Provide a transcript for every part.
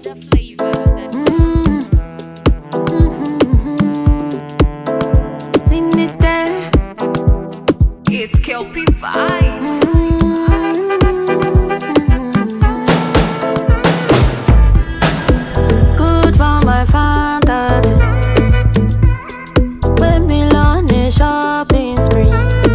Niger flavor. It's Kelpie vibes. Good for my fantasy. When me on a shopping spree,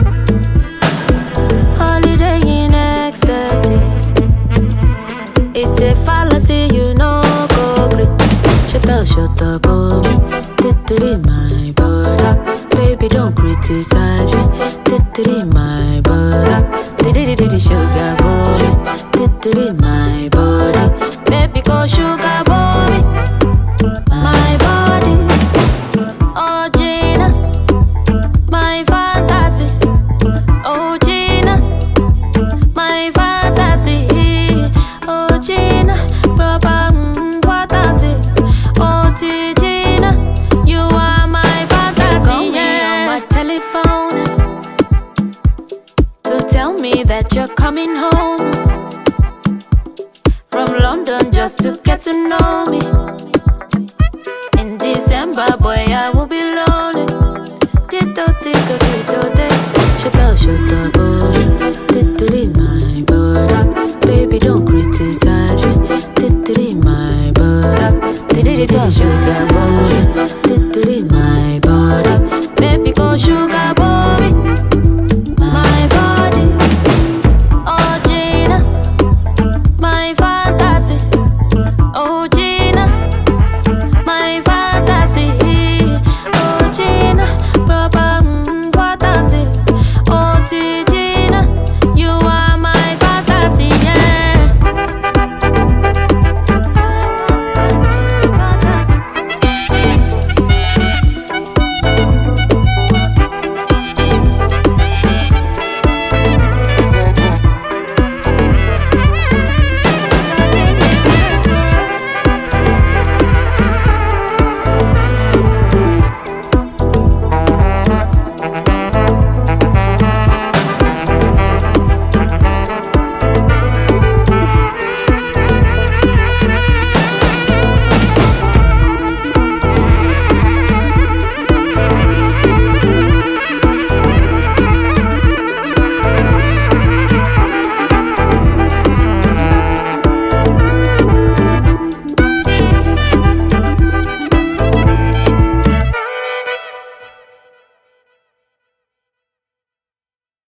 holiday in ecstasy. It's a fallacy, you know, go great. Shut up, oh me. Titty my brother. Baby, don't criticize me. Titty my brother. Diddy sugar boy. Titty my body. Baby, go sugar boy. My body. Oh Gina, my fantasy. Oh Gina, my fantasy. Oh Gina, Papa fantasy. Oh Gina, you are my fantasy. Call me on my telephone to tell me that you're coming home from London just to get to know me. In December, boy, I